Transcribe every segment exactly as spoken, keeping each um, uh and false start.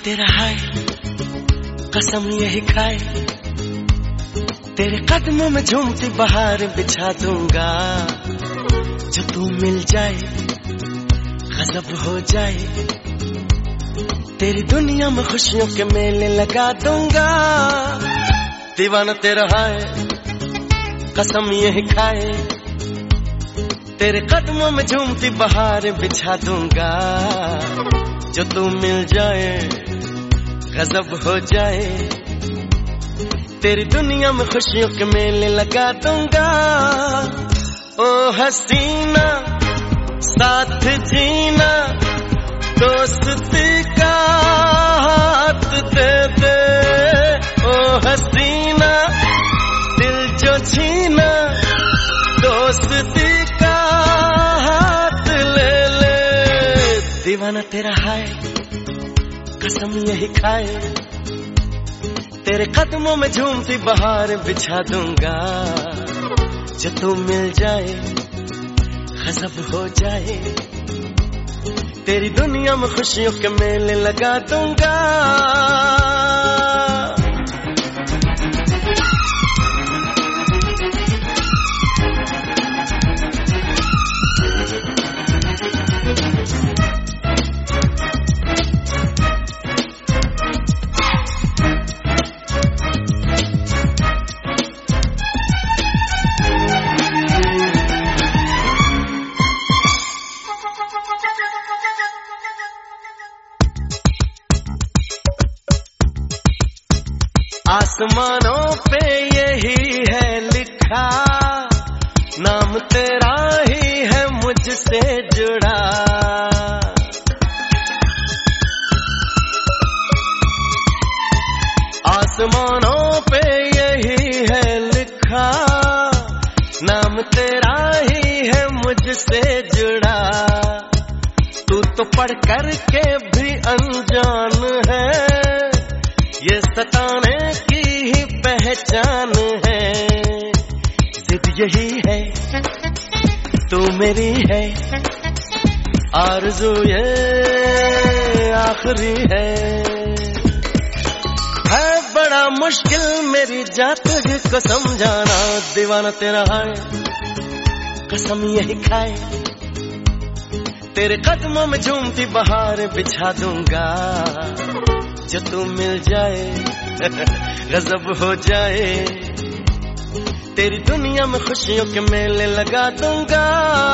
तेरा हाय कसम यही खाए, तेरे कदमों में झूमती बहार बिछा दूंगा। जो तू मिल जाए गजब हो जाए, तेरी दुनिया में खुशियों के मेले लगा दूंगा। दीवाना तेरा हाय कसम यही खाए, तेरे कदमों में झूमती बहार बिछा दूंगा। जो तू मिल जाए गजब हो जाए, तेरी दुनिया में खुशियों के मेले लगा दूंगा। ओ हसीना साथ जीना, दोस्ती का हाथ दे दे। ओ हसीना दिल जो छीना, दोस्ती का हाथ ले ले। दीवाना तेरा हाय कसम यही खाए, तेरे कदमों में झूमती बहार बिछा दूंगा। जो तू मिल जाए गजब हो जाए, तेरी दुनिया में खुशियों के मेले लगा दूंगा। आसमानों पे यही है लिखा, नाम तेरा ही है मुझसे जुड़ा। आसमानों पे यही है लिखा, नाम तेरा ही है मुझसे जुड़ा। तू तो पढ़ कर के भी अनजान है, ये सताने की ही पहचान है। जिद यही है तू मेरी है, आरज़ू ये आखिरी है। है बड़ा मुश्किल मेरी जात को समझाना, दीवाना तेरा है कसम यही खाए, तेरे कदमों में झूमती बहार बिछा दूंगा। जो तू मिल जाए गजब हो जाए, तेरी दुनिया में खुशियों के मेले लगा दूंगा।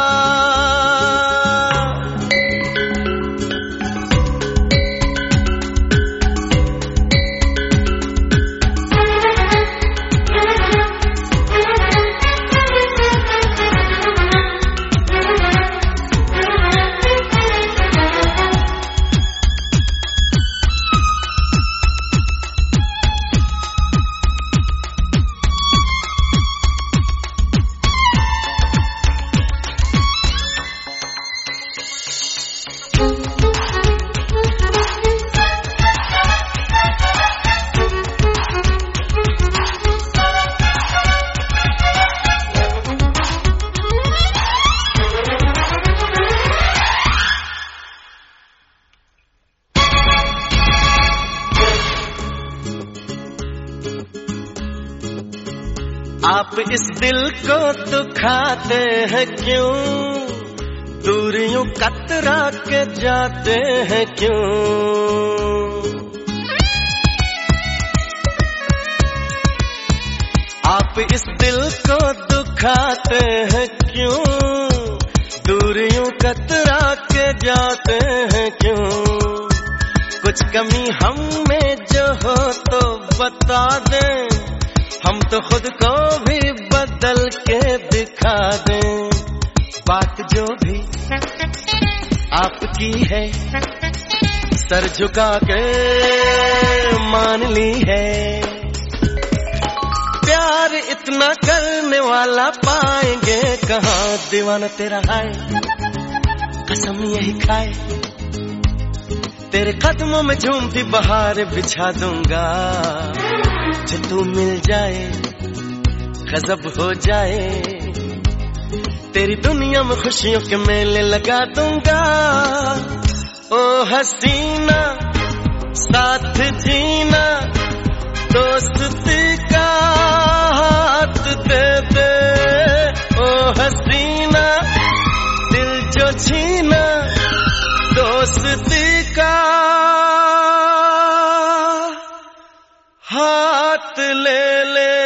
आप इस दिल को दुखाते हैं क्यों, दूरियों कतरा के जाते हैं क्यों। आप इस दिल को दुखाते हैं क्यों, दूरियों कतरा के जाते हैं क्यों। कुछ कमी हम में जो हो तो बता दें, हम तो खुद को भी बदल के दिखा दें। बात जो भी आपकी है, सर झुका के मान ली है। प्यार इतना करने वाला पाएंगे कहाँ, दीवाना तेरा हाय कसम यही खाए, तेरे कदमों में झूमती बहार बिछा दूंगा। जो तू मिल जाए गजब हो जाए, तेरी दुनिया में खुशियों के मेले लगा दूंगा। ओ हसीना साथ जीना दोस्ती का हाथ दे दे, ओ हसीना दिल जो छीना दोस्ती का हाथ ले ले।